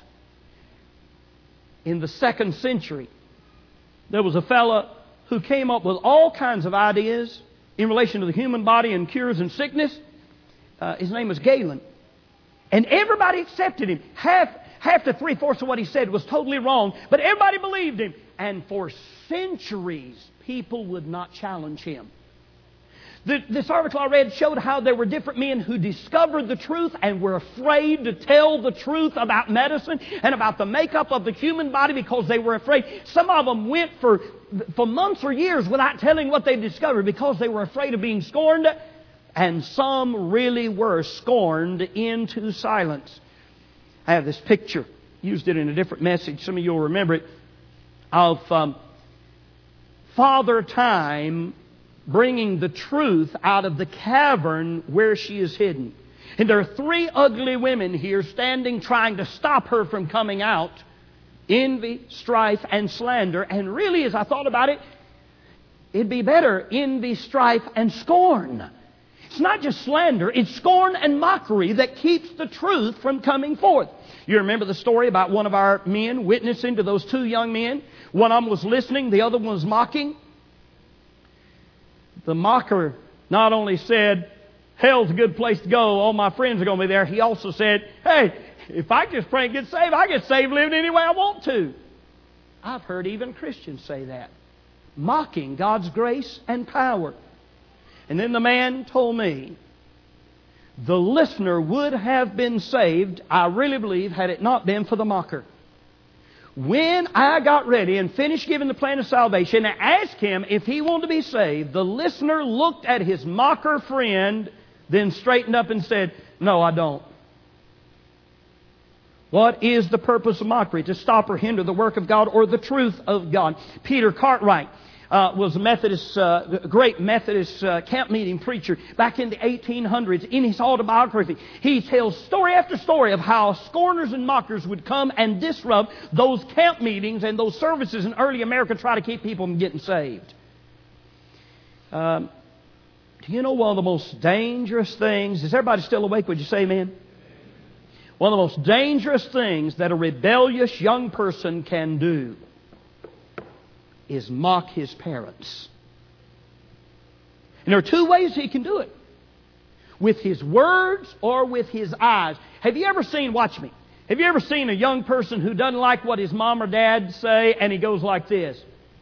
In the second century, there was a fellow who came up with all kinds of ideas in relation to the human body and cures and sickness. Uh, his name was Galen. And everybody accepted him. Half, half to three-fourths of what he said was totally wrong, but everybody believed him. And for centuries, people would not challenge him. The, this article I read showed how there were different men who discovered the truth and were afraid to tell the truth about medicine and about the makeup of the human body because they were afraid. Some of them went for, for months or years without telling what they discovered because they were afraid of being scorned. And some really were scorned into silence. I have this picture, used it in a different message. Some of you will remember it, of um, Father Time bringing the truth out of the cavern where she is hidden. And there are three ugly women here standing trying to stop her from coming out. Envy, strife, and slander. And really, as I thought about it, it'd be better envy, strife, and scorn. It's not just slander, it's scorn and mockery that keeps the truth from coming forth. You remember the story about one of our men witnessing to those two young men? One of them was listening, the other one was mocking. The mocker not only said, hell's a good place to go, all my friends are going to be there. He also said, hey, if I just pray and get saved, I get saved living any way I want to. I've heard even Christians say that. mocking God's grace and power. And then the man told me the listener would have been saved, I really believe, had it not been for the mocker. When I got ready and finished giving the plan of salvation and asked him if he wanted to be saved, the listener looked at his mocker friend, then straightened up and said, "No, I don't." What is the purpose of mockery? To stop or hinder the work of God or the truth of God. Peter Cartwright uh, was a Methodist, uh, great Methodist uh, camp meeting preacher back in the eighteen hundreds. In his autobiography, he tells story after story of how scorners and mockers would come and disrupt those camp meetings and those services in early America, try to keep people from getting saved. Um, do you know one of the most dangerous things? Is everybody still awake? Would you say amen? One of the most dangerous things that a rebellious young person can do is mock his parents. And there are two ways he can do it. With his words or with his eyes. Have you ever seen, watch me, have you ever seen a young person who doesn't like what his mom or dad say and he goes like this?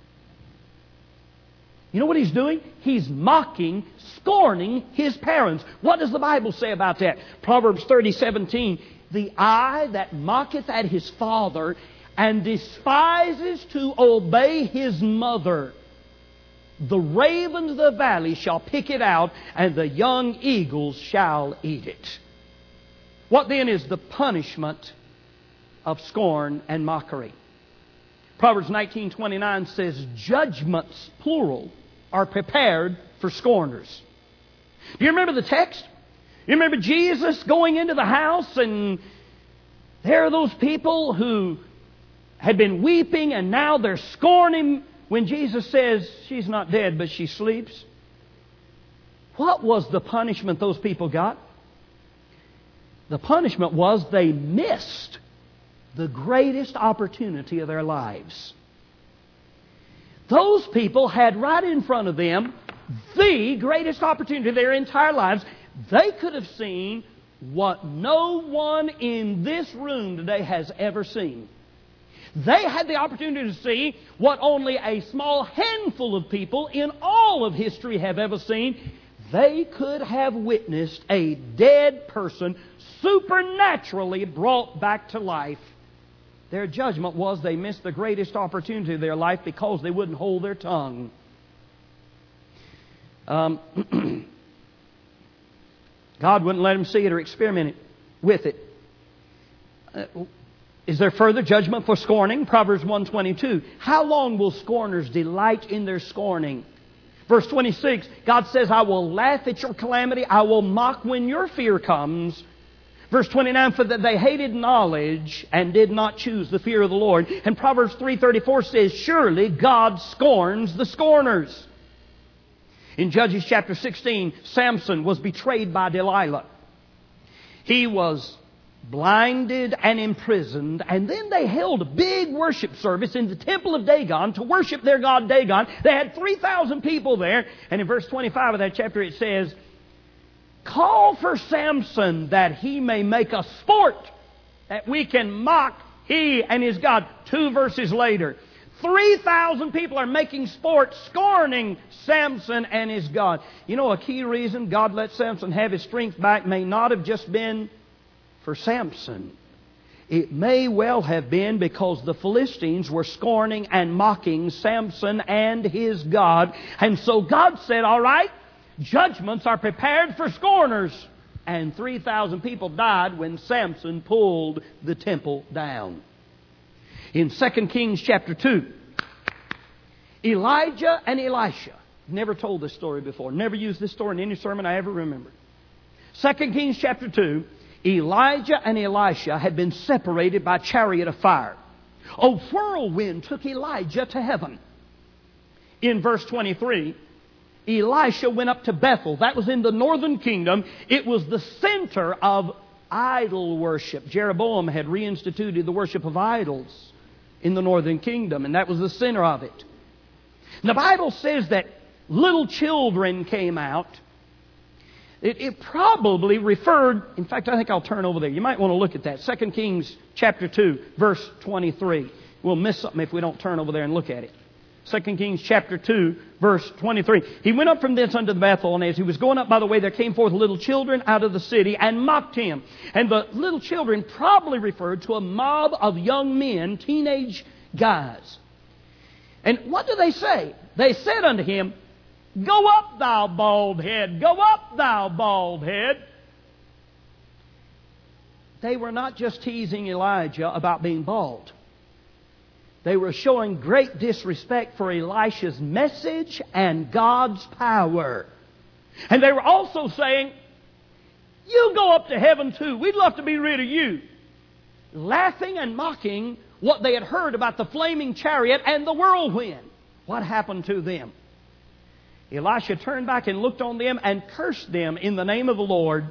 You know what he's doing? He's mocking, scorning his parents. What does the Bible say about that? Proverbs thirty seventeen. The eye that mocketh at his father and despises to obey his mother, the ravens of the valley shall pick it out, and the young eagles shall eat it. What then is the punishment of scorn and mockery? Proverbs nineteen twenty-nine says, judgments, plural, are prepared for scorners. Do you remember the text? You remember Jesus going into the house, and there are those people who had been weeping and now they're scorning Him when Jesus says, "She's not dead, but she sleeps." What was the punishment those people got? The punishment was they missed the greatest opportunity of their lives. Those people had right in front of them the greatest opportunity of their entire lives. They could have seen what no one in this room today has ever seen. They had the opportunity to see what only a small handful of people in all of history have ever seen. They could have witnessed a dead person supernaturally brought back to life. Their judgment was they missed the greatest opportunity of their life because they wouldn't hold their tongue. Um, God wouldn't let them see it or experiment with it. Uh, is there further judgment for scorning? Proverbs one twenty-two. How long will scorners delight in their scorning? Verse twenty-six, God says, I will laugh at your calamity. I will mock when your fear comes. Verse twenty-nine, for that they hated knowledge and did not choose the fear of the Lord. And Proverbs three thirty-four says, surely God scorns the scorners. In Judges chapter sixteen, Samson was betrayed by Delilah. He was blinded and imprisoned, and then they held a big worship service in the temple of Dagon to worship their god Dagon. They had three thousand people there, and in verse twenty-five of that chapter it says, call for Samson that he may make a sport, that we can mock he and his God. Two verses later, three thousand people are making sport, scorning Samson and his God. You know, a key reason God let Samson have his strength back may not have just been for Samson. It may well have been because the Philistines were scorning and mocking Samson and his God. And so God said, all right, judgments are prepared for scorners. And three thousand people died when Samson pulled the temple down. In Second Kings chapter two, Elijah and Elisha. Never told this story before. Never used this story in any sermon I ever remember. Second Kings chapter two, Elijah and Elisha had been separated by a chariot of fire. A whirlwind took Elijah to heaven. In verse twenty-three, Elisha went up to Bethel. That was in the northern kingdom. It was the center of idol worship. Jeroboam had reinstituted the worship of idols in the northern kingdom, and that was the center of it. And the Bible says that little children came out. It, it probably referred, in fact, I think I'll turn over there. You might want to look at that. Second Kings chapter two, verse twenty-three. We'll miss something if we don't turn over there and look at it. Second Kings chapter two, verse twenty-three. He went up from thence unto Bethel, and as he was going up by the way, there came forth little children out of the city and mocked him. And the little children probably referred to a mob of young men, teenage guys. And what do they say? They said unto him, Go up, thou bald head! Go up, thou bald head! They were not just teasing Elijah about being bald. They were showing great disrespect for Elisha's message and God's power. And they were also saying, You go up to heaven too. We'd love to be rid of you. Laughing and mocking what they had heard about the flaming chariot and the whirlwind. What happened to them? Elisha turned back and looked on them and cursed them in the name of the Lord.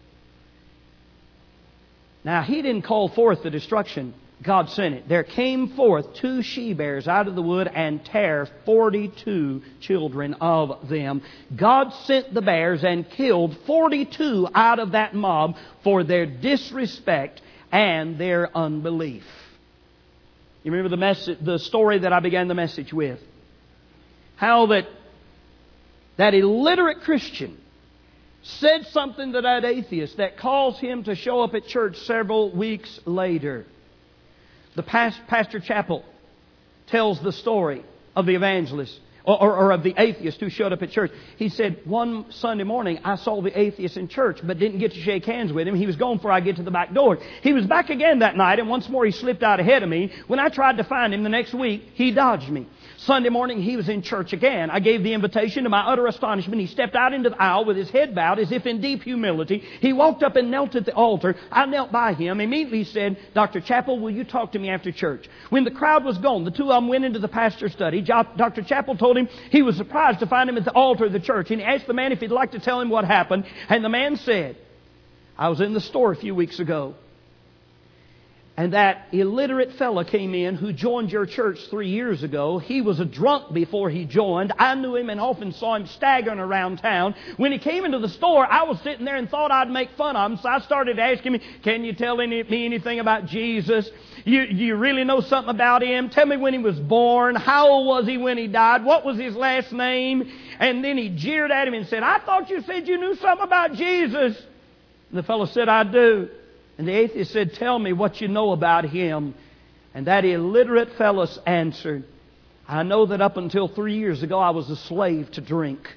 Now, he didn't call forth the destruction. God sent it. There came forth two she-bears out of the wood and tare forty-two children of them. God sent the bears and killed forty-two out of that mob for their disrespect and their unbelief. You remember the message, the story that I began the message with? How that that illiterate Christian said something to that atheist that caused him to show up at church several weeks later. The past, Pastor Chappell tells the story of the evangelist or, or, or of the atheist who showed up at church. He said, one Sunday morning I saw the atheist in church but didn't get to shake hands with him. He was gone before I get to the back door. He was back again that night, and once more he slipped out ahead of me. When I tried to find him the next week, he dodged me. Sunday morning he was in church again. I gave the invitation. To my utter astonishment, he stepped out into the aisle with his head bowed as if in deep humility. He walked up and knelt at the altar. I knelt by him. Immediately said, Doctor Chappell, will you talk to me after church? When the crowd was gone, the two of them went into the pastor's study. Doctor Chappell told him he was surprised to find him at the altar of the church. And he asked the man if he'd like to tell him what happened. And the man said, I was in the store a few weeks ago, and that illiterate fella came in who joined your church three years ago. He was a drunk before he joined. I knew him and often saw him staggering around town. When he came into the store, I was sitting there and thought I'd make fun of him. So I started asking him, can you tell any, me anything about Jesus? You, you really know something about him? Tell me when he was born. How old was he when he died? What was his last name? And then he jeered at him and said, I thought you said you knew something about Jesus. And the fellow said, I do. And the atheist said, tell me what you know about him. And that illiterate fellow answered, I know that up until three years ago I was a slave to drink.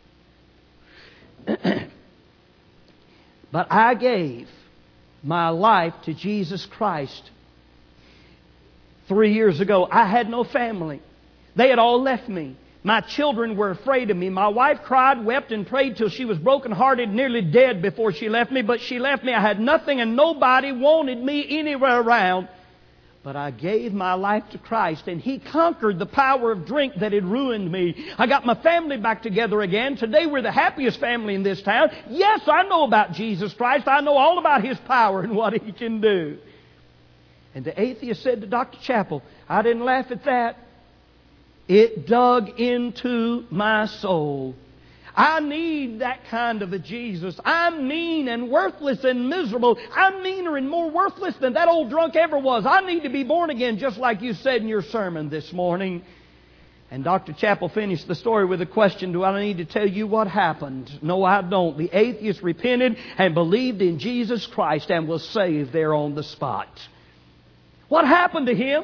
But I gave my life to Jesus Christ. Three years ago I had no family. They had all left me. My children were afraid of me. My wife cried, wept, and prayed till she was brokenhearted, nearly dead before she left me. But she left me. I had nothing and nobody wanted me anywhere around. But I gave my life to Christ, and He conquered the power of drink that had ruined me. I got my family back together again. Today we're the happiest family in this town. Yes, I know about Jesus Christ. I know all about His power and what He can do. And the atheist said to Doctor Chappell, I didn't laugh at that. It dug into my soul. I need that kind of a Jesus. I'm mean and worthless and miserable. I'm meaner and more worthless than that old drunk ever was. I need to be born again, just like you said in your sermon this morning. And Doctor Chappell finished the story with a question, do I need to tell you what happened? No, I don't. The atheist repented and believed in Jesus Christ and was saved there on the spot. What happened to him?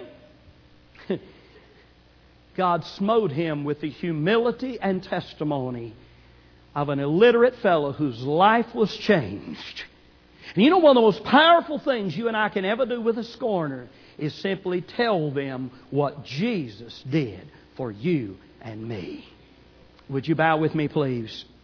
God smote him with the humility and testimony of an illiterate fellow whose life was changed. And you know, one of the most powerful things you and I can ever do with a scorner is simply tell them what Jesus did for you and me. Would you bow with me, please?